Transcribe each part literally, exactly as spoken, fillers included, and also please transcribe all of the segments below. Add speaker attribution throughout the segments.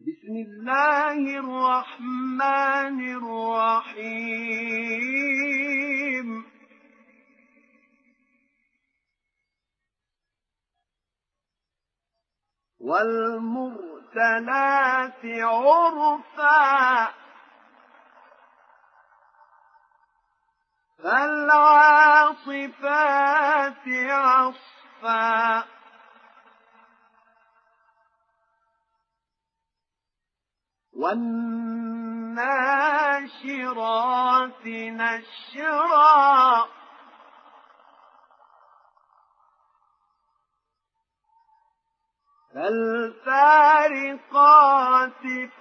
Speaker 1: بسم الله الرحمن الرحيم والمرسلات عرفا فالعاصفات عصفا والناشرات نشرا فالفارقات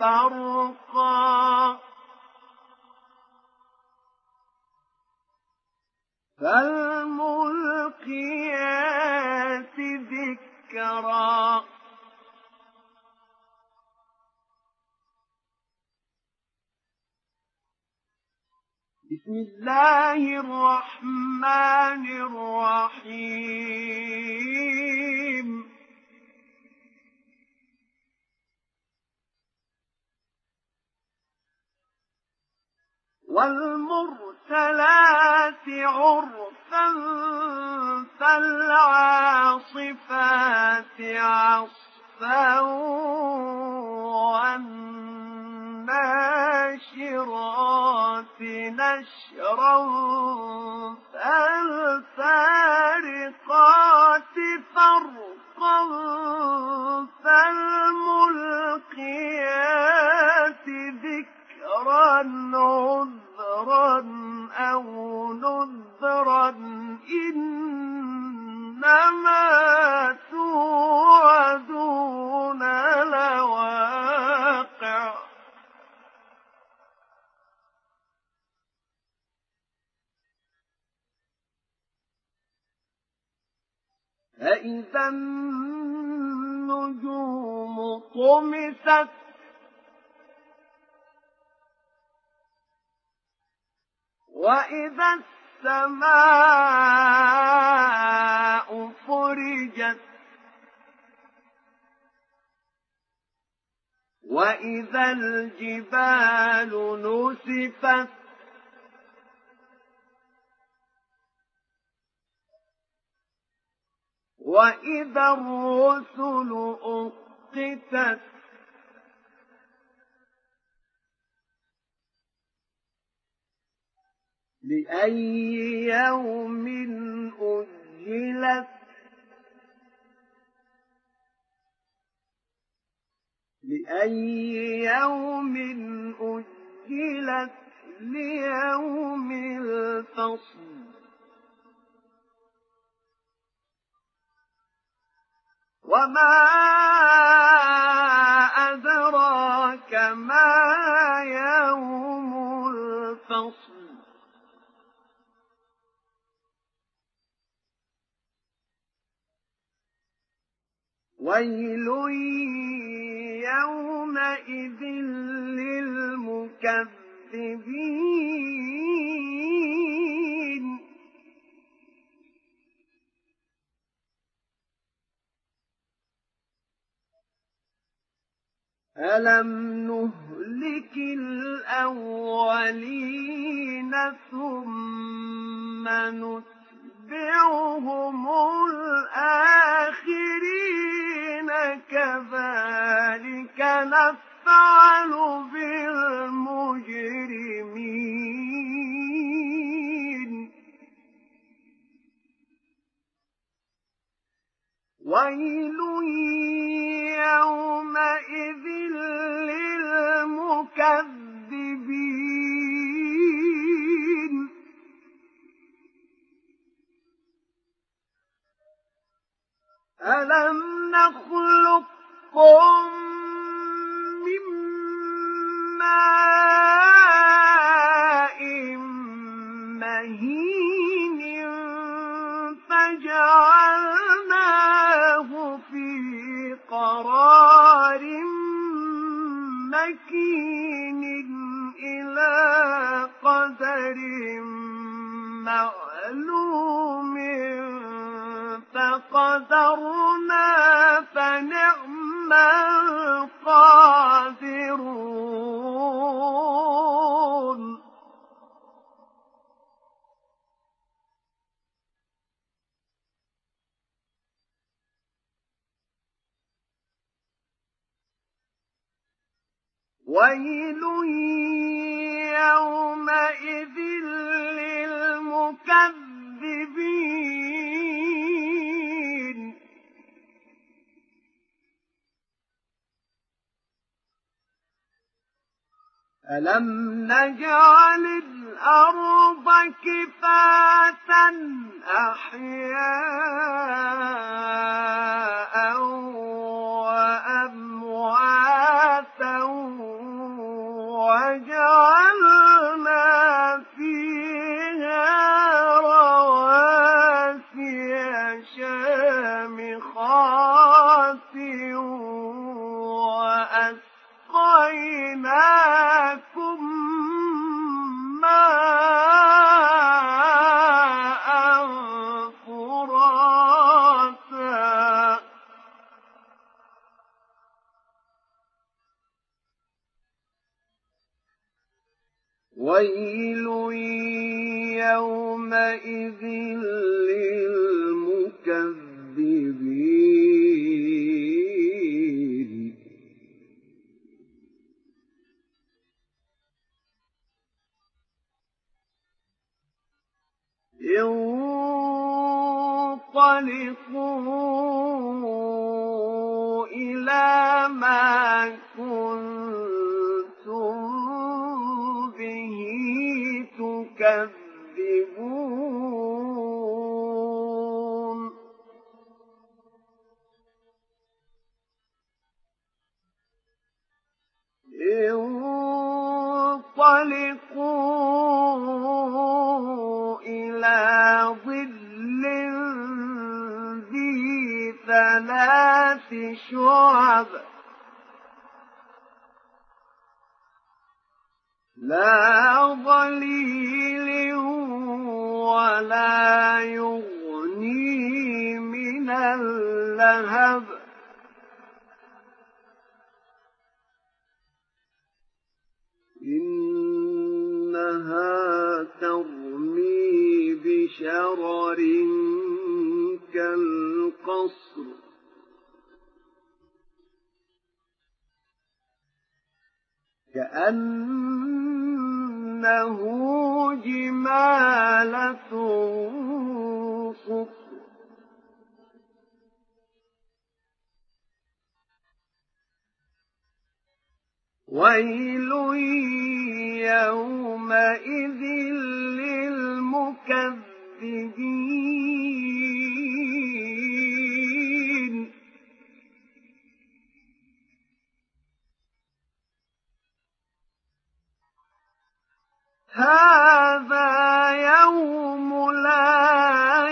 Speaker 1: فرقا فالملقيات ذكرا بسم الله الرحمن الرحيم والمرسلات عرفا فالعاصفات عصفا والناشرات نشرا فالفارقات فرقا فالملقيات ذكرا عذرا أو نذرا إنما توعدون لواقع فإذا النجوم طمست وإذا السماء فرجت وإذا الجبال نسفت وإذا الرسل أقتت لأي يوم أجلت لأي يوم أجلت ليوم الفصل وما أدراك ما يوم الفصل ويل يومئذ للمكذبين ألم نهلك الأولين ثم نتبعهم الآخرين كذلك نفعل بالمجرمين ويل يومئذ للمكذبين ألم نخلقكم من ماء مهين فجعلناه في ويل يومئذ للمكذبين ألم نجعل الأرض كفاتا أحياء وأمواتا وجعلنا فيها رواسي شامخات وأسقيناكم ماء فراتا ويل يومئذ للمكذبين انطلقوا إلى ما كنتم به تكذبون انطلقوا إلى ظل ذي ثلاث شعب لا ظليل ولا يغني من اللهب إنها ترمي بشرر كالقصر كأنه جمالة صفر ويل يومئذ للمكذبين هذا يوم لا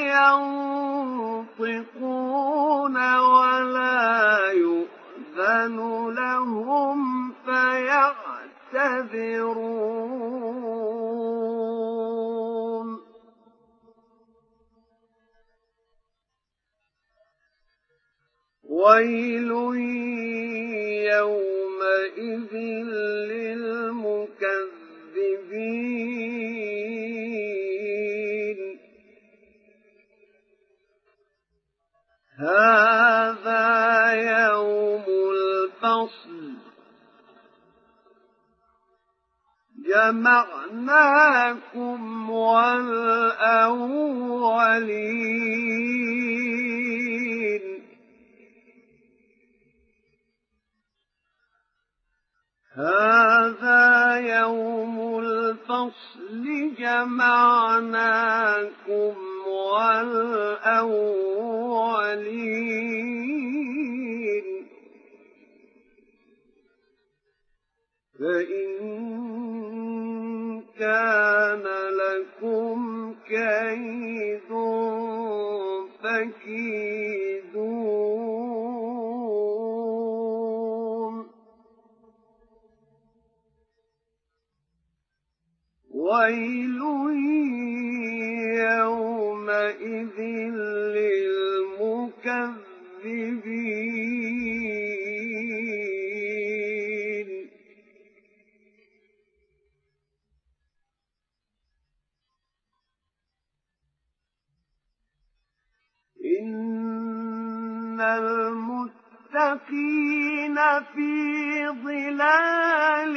Speaker 1: ينطقون ولا يؤذن لهم فيعتذرون ويل يومئذ للمكذبين هذا يوم الفصل جمعناكم والأولين هذا يوم الفصل جمعناكم والأولين فإن كان لكم كيد فكيدون ويل يومئذ للمكذبين إن المتقين في ظلال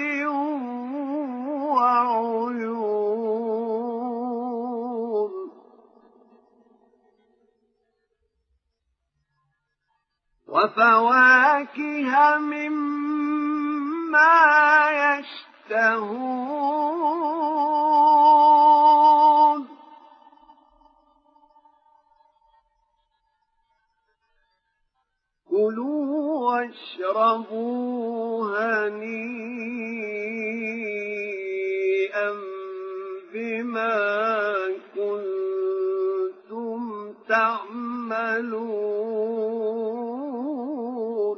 Speaker 1: وعيون وفواكه مما يشتهون كلوا واشربوا هنيئا بما كنتم تعملون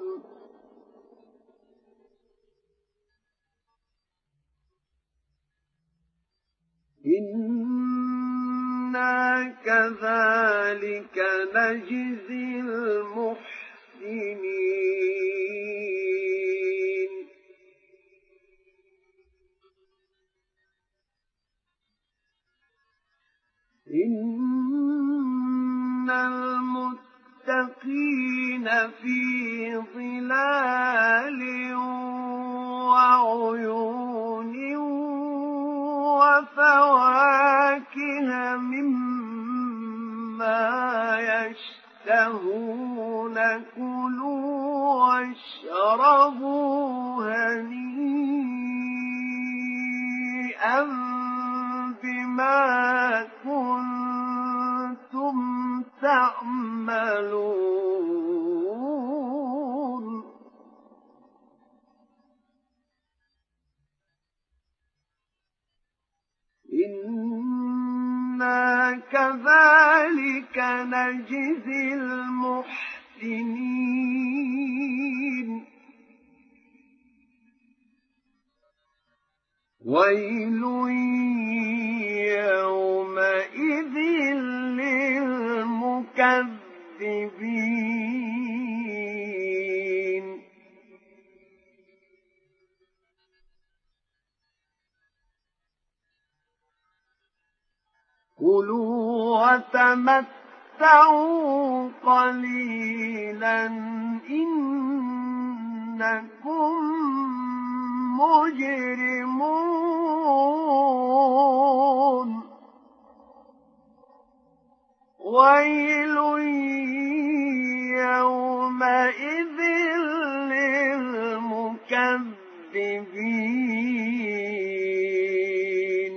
Speaker 1: إنا كذلك نجزي المحسنين إن المتقين في ظلال وعيون وفواكه مما يشتهون كلوا واشربوا هنيئا بما كنتم تعملون إنا كذلك نجزي المحسنين ويل يومئذ للمكذبين كلوا وتمتعوا قليلا إنكم مجرمون ويل يومئذ للمكذبين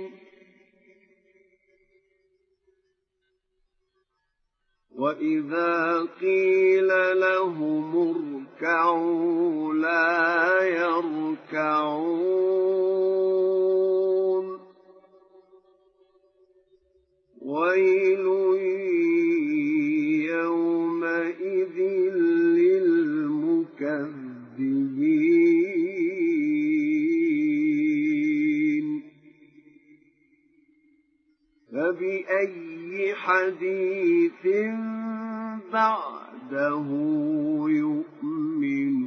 Speaker 1: وإذا قيل لهم اركعوا لا يركعون ويل يومئذ للمكذبين فبأي حديث بعده يؤمنون